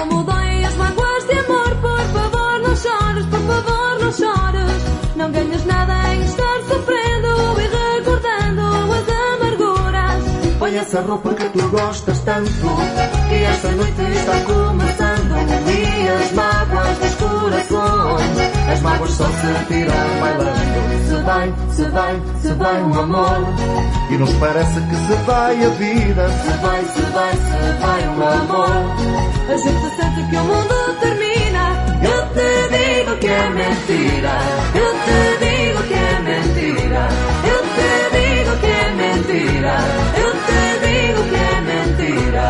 como doem as mágoas de amor. Por favor não chores, por favor não chores. Não ganhas nada em estar sofrendo e recordando as amarguras. Põe essa roupa que tu gostas tanto, que esta noite está começando. E as mágoas dos corações, as mágoas só se tiram bailando. Se vai o amor, e nos parece que se vai a vida. Se vai o amor. A gente sente que o mundo termina. Eu te digo que é mentira. Eu te digo que é mentira. Eu te digo que é mentira. Eu te digo que é mentira.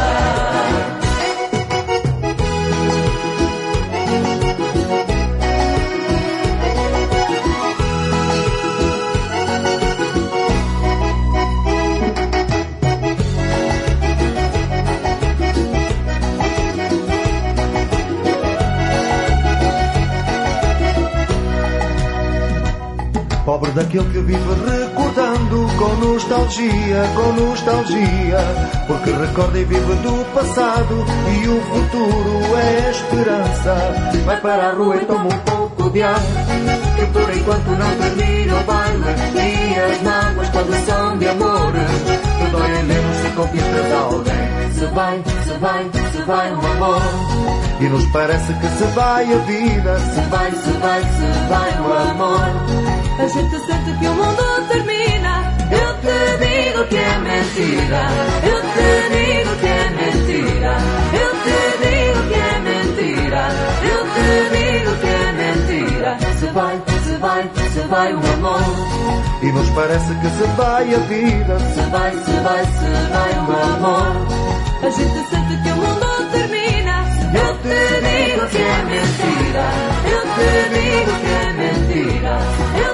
Pobre daquele que vive recordando com nostalgia, porque recorda e vive do passado e o futuro é a esperança. Vai para a rua e toma um pouco de ar, que por enquanto não termina o baile. E as mágoas quando são de amor, que doem menos se conquistas alguém. Se vai o amor, e nos parece que se vai a vida. Se vai o amor. A gente sente que o mundo termina. Eu te digo que é mentira. Eu te digo que é mentira. Eu te digo que é mentira. Eu te digo que é mentira. Se vai o amor, e nos parece que se vai a vida. Se vai o amor. A gente sente que o mundo termina. Eu te digo que é mentira. Eu te digo que é mentira.